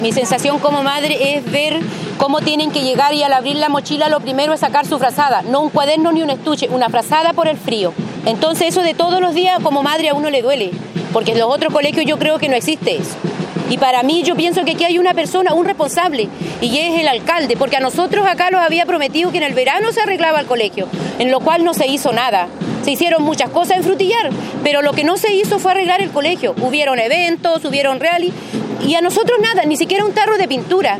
Mi sensación como madre es ver cómo tienen que llegar y al abrir la mochila lo primero es sacar su frazada, no un cuaderno ni un estuche, una frazada por el frío. Entonces eso de todos los días como madre a uno le duele, porque en los otros colegios yo creo que no existe eso. Y para mí yo pienso que aquí hay una persona, un responsable, y es el alcalde, porque a nosotros acá nos había prometido que en el verano se arreglaba el colegio, en lo cual no se hizo nada. Se hicieron muchas cosas en Frutillar, pero lo que no se hizo fue arreglar el colegio. Hubieron eventos, hubieron rally, y a nosotros nada, ni siquiera un tarro de pintura.